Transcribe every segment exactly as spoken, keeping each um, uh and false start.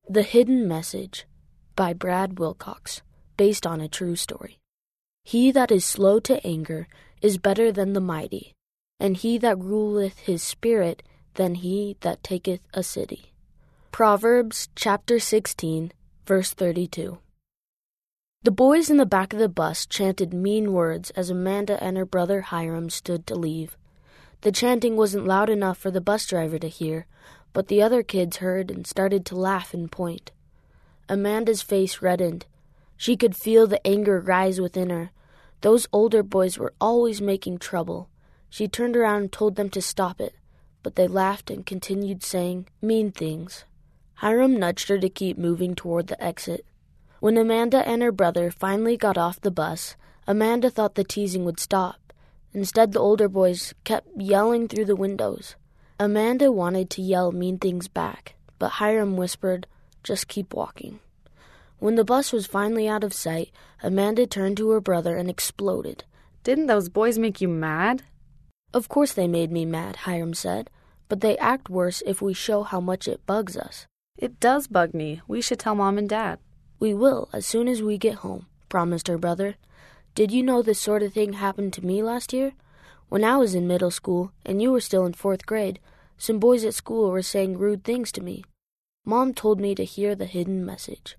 The Hidden Message by Brad Wilcox, based on a true story. He that is slow to anger is better than the mighty, and he that ruleth his spirit than he that taketh a city. Proverbs chapter sixteen, verse thirty-two. The boys in the back of the bus chanted mean words as Amanda and her brother Hiram stood to leave. The chanting wasn't loud enough for the bus driver to hear, but the other kids heard and started to laugh and point. Amanda's face reddened. She could feel the anger rise within her. Those older boys were always making trouble. She turned around and told them to stop it, but they laughed and continued saying mean things. Hiram nudged her to keep moving toward the exit. When Amanda and her brother finally got off the bus, Amanda thought the teasing would stop. Instead, the older boys kept yelling through the windows. Amanda wanted to yell mean things back, but Hiram whispered, "Just keep walking." When the bus was finally out of sight, Amanda turned to her brother and exploded. "Didn't those boys make you mad?" "Of course they made me mad," Hiram said, "but they act worse if we show how much it bugs us." "It does bug me. We should tell Mom and Dad." "We will as soon as we get home," promised her brother. "Did you know this sort of thing happened to me last year? When I was in middle school and you were still in fourth grade, some boys at school were saying rude things to me. Mom told me to hear the hidden message."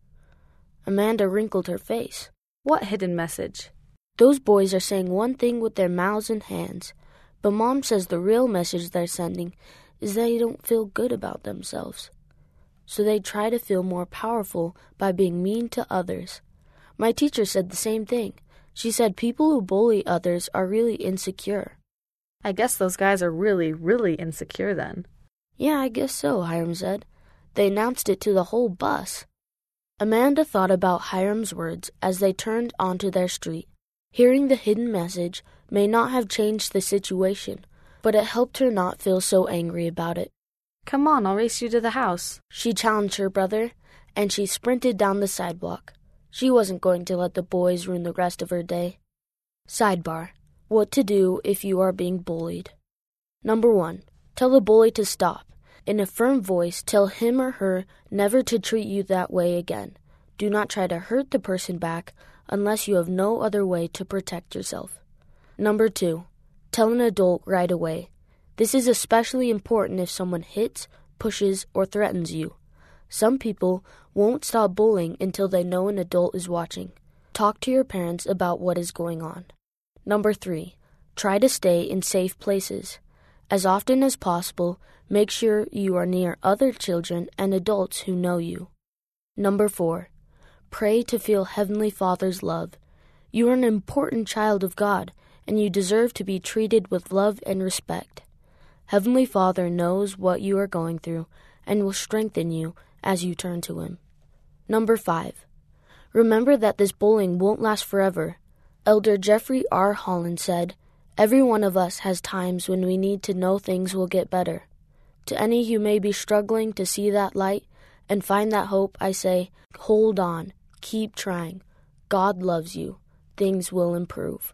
Amanda wrinkled her face. "What hidden message?" "Those boys are saying one thing with their mouths and hands, but Mom says the real message they're sending is they don't feel good about themselves. So they try to feel more powerful by being mean to others. My teacher said the same thing. She said people who bully others are really insecure." "I guess those guys are really, really insecure then." "Yeah, I guess so," Hiram said. "They announced it to the whole bus." Amanda thought about Hiram's words as they turned onto their street. Hearing the hidden message may not have changed the situation, but it helped her not feel so angry about it. "Come on, I'll race you to the house," she challenged her brother, and she sprinted down the sidewalk. She wasn't going to let the boys ruin the rest of her day. Sidebar: what to do if you are being bullied. Number one, tell the bully to stop. In a firm voice, tell him or her never to treat you that way again. Do not try to hurt the person back unless you have no other way to protect yourself. Number two, tell an adult right away. This is especially important if someone hits, pushes, or threatens you. Some people won't stop bullying until they know an adult is watching. Talk to your parents about what is going on. Number three, try to stay in safe places. As often as possible, make sure you are near other children and adults who know you. Number four, pray to feel Heavenly Father's love. You are an important child of God, and you deserve to be treated with love and respect. Heavenly Father knows what you are going through and will strengthen you as you turn to Him. Number five, remember that this bullying won't last forever. Elder Jeffrey R. Holland said, "Every one of us has times when we need to know things will get better." To any who may be struggling to see that light and find that hope, I say, hold on, keep trying. God loves you. Things will improve.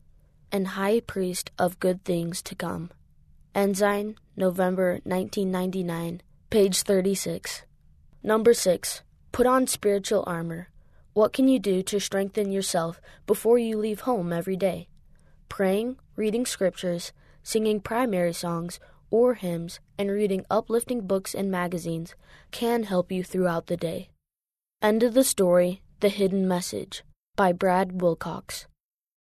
And High Priest of Good Things to Come. Ensign, November nineteen ninety-nine, page thirty-six. Number six, put on spiritual armor. What can you do to strengthen yourself before you leave home every day? Praying, reading scriptures, singing primary songs or hymns, and reading uplifting books and magazines can help you throughout the day. End of the story, The Hidden Message, by Brad Wilcox.